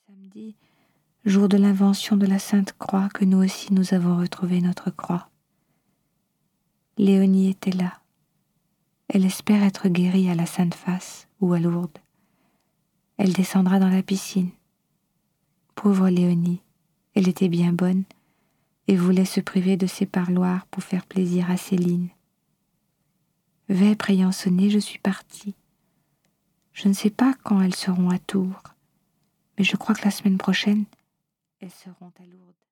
Samedi, jour de l'invention de la Sainte Croix, que nous aussi nous avons retrouvé notre croix. Léonie était là. Elle espère être guérie à la Sainte-Face ou à Lourdes. Elle descendra dans la piscine. Pauvre Léonie, elle était bien bonne et voulait se priver de ses parloirs pour faire plaisir à Céline. Vêpres ayant sonné, je suis partie. Je ne sais pas quand elles seront à Tours, mais je crois que la semaine prochaine, elles seront à Lourdes.